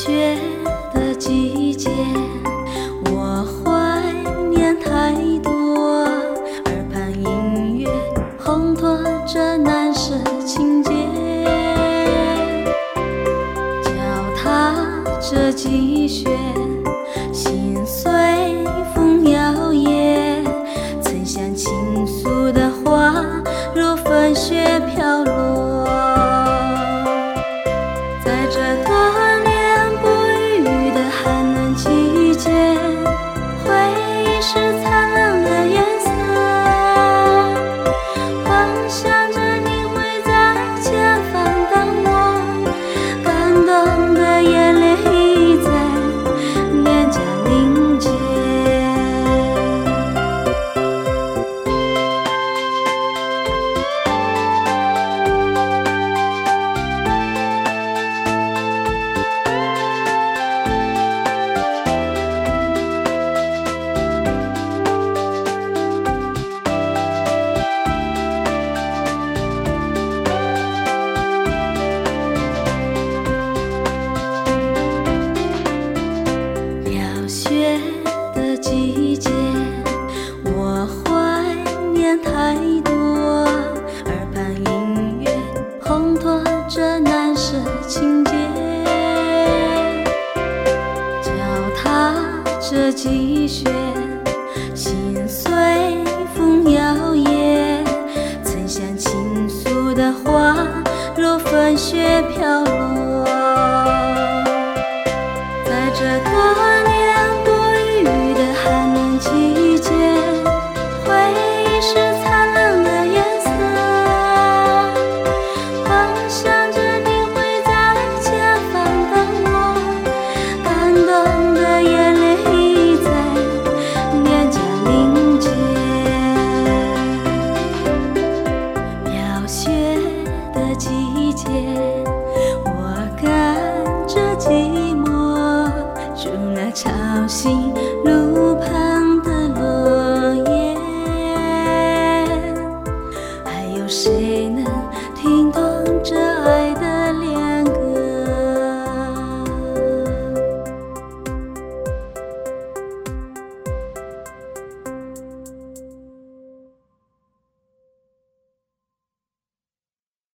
雪的季节，我怀念太多，耳畔音乐烘托着南市情节，脚踏着积雪，心随风摇曳，曾像倾诉的花，如粉雪飘落。在这多年不语的寒冷季节，回忆是灿烂的颜色，幻想着你会在前方等我，感动的眼泪已在脸颊凝结。雪的季节，我怀念太多，耳畔音乐烘托着南市情节，脚踏着积雪。